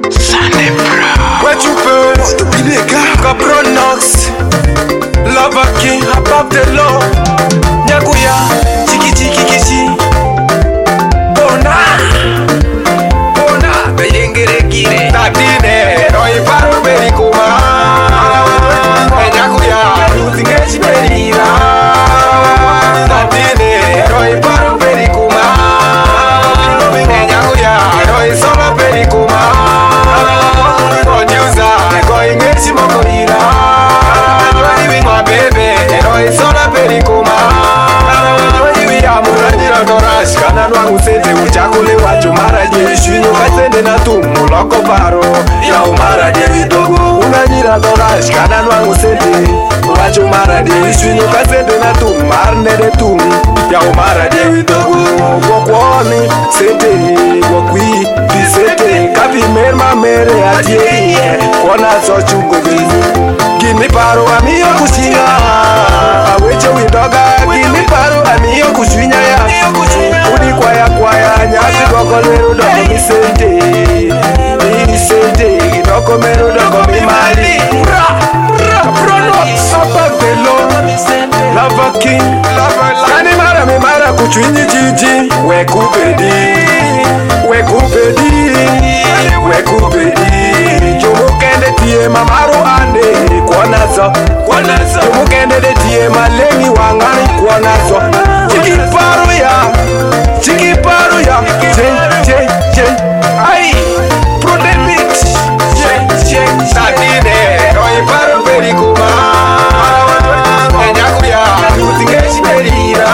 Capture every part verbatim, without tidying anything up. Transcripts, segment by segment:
Sunday Bro. Ouais tu peux, depuis les gars, Capronox, Lava King, Abab de l'eau, Nyakuya, Tiki Tiki Kichi, Bona, Bona, Beyengere Kire, Tatine, Roy Paro Berikuma, Nyakuya, Uzingechi Berira, Tatine, Roy Paro Berikuma, Nyakuya, Roy Solo Berikuma, Producer, Going Gechi Mokorira, my baby, Roy Solo Berikuma, Dorash kana nwangu sete uchakule wacho mara je shino kasende na tumu loko paro ya umara je vitogo unanyira dorash kana nwangu sete wacho mara je shino kasende na tumu marne de tumu ya umara je vitogo gokwoni sete gokwi bisete kapi merma mere atie kona so chungo bizu gimi paro amiyo kushina aweche widoga gimi paro amiyo kushinya ya uni kwaya kwaya nyasi doko lero doko mi sente mi sente doko mero doko mi mali bra bra Pronox Abab de l'eau Lava King kani mara mi mara kuchwinyi jiji we kupedi we kupedi we kupedi jomo kende tie mamaro ande kwanazo kwanazo jomo kende de tie malengi wangani kwanazo chiki paro ya chiki paro ya je je je ai prodemix je je Tatine Roy Paro Berikuma Nyakuya Uzingechi Berira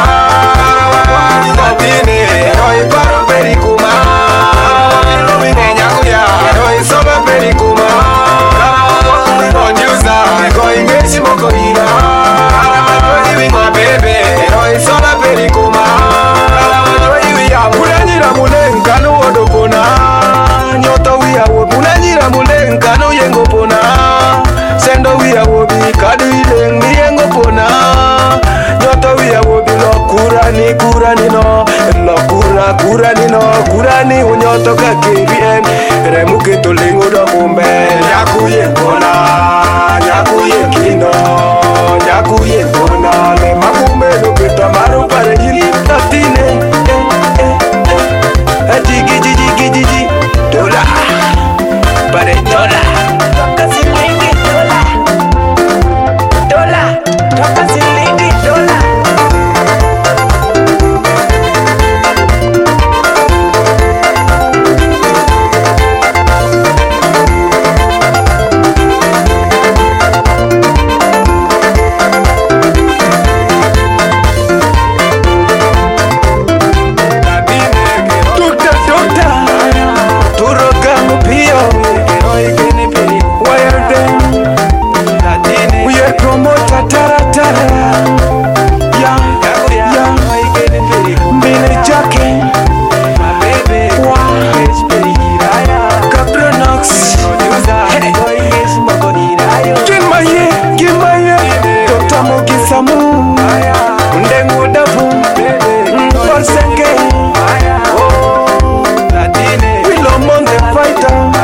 Tatine Roy Paro Berikuma Nyakuya Roy Solo Berikuma Producer Going Gechi Mokorira my baby Roy Solo Berikuma Munanyira mulengano odopona Nyoto wia wobi Munanyira mulengano yengo pona Sendo wia wobi Kadu ileng mi yengo pona Nyoto wia wobi Lo kurani kurani no Lo kura kurani no Kurani unyoto kakirien Remuke tolengo do kumbe Nyakuye pona Nyakuye kino Nyakuye pona Le makume no pita maru pare jili Tatine Jigi jigi jigi jigi dola pare dola toka silingi dola dola toka silingi dola Fighter